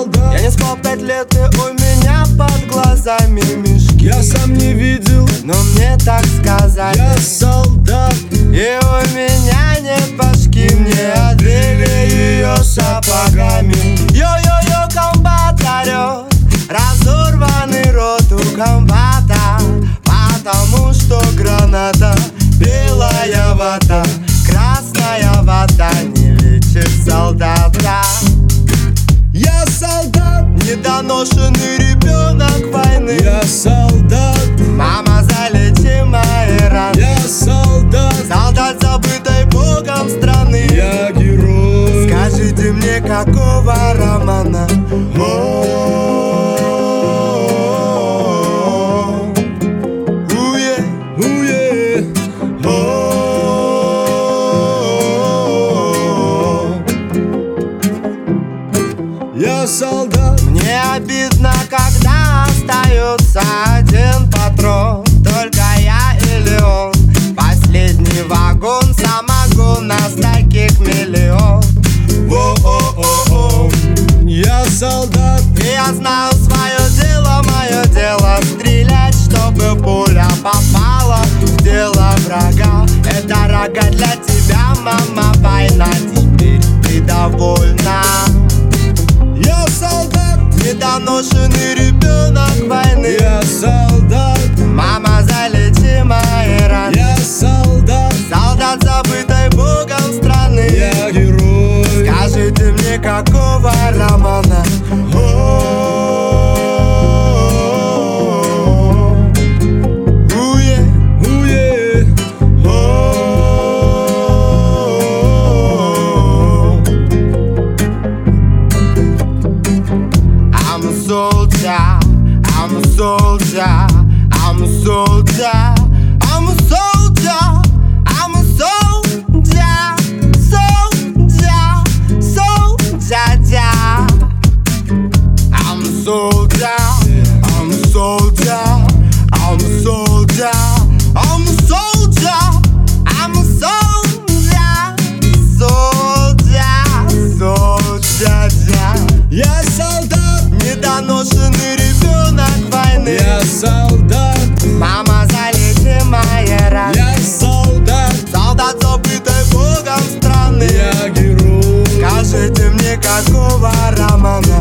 солдат. Я не спал 5 лет, и у меня под глазами мешки. Я сам не видел, но мне так сказали. я солдат. И у меня нет башки, мне отбили ее сапогами. Йо-йо-йо, комбат орёт, разорванный рот у комбата, потому что граната, белая вода, красная вода не лечит солдата. Я солдат, недоношенный ребенок войны. я солдат, мама, залечи мои раны. я солдат, солдат забытой Богом страны. я герой. Скажите мне, какого романа? Я солдат. Мне обидно, когда остается один патрон, только я или он. Последний вагон, самогон, нас таких миллион. О-о-о-о. Я солдат. И я знаю свое дело, мое дело стрелять, чтобы пуля попала в тело врага. Это рога для тебя, мама, война, теперь ты довольна. Я солдат, недоношенный ребенок войны. я солдат, мама, залечи мои раны. я солдат, солдат забытой Богом страны. я герой. Скажите мне, какого романа? I'm a soldier, I'm a soldier, I'm a soldier, I'm a soldier, I'm a soldier, soldier, soldier. I'm a soldier, I'm a soldier, I'm a soldier, I'm a soldier, I'm a soldier, soldier, soldier. Я солдат, недоношенный ребенок войны. я солдат, мама, залечи мои раны. я солдат, солдат забытой Богом страны. я герой. Скажите мне, какого романа?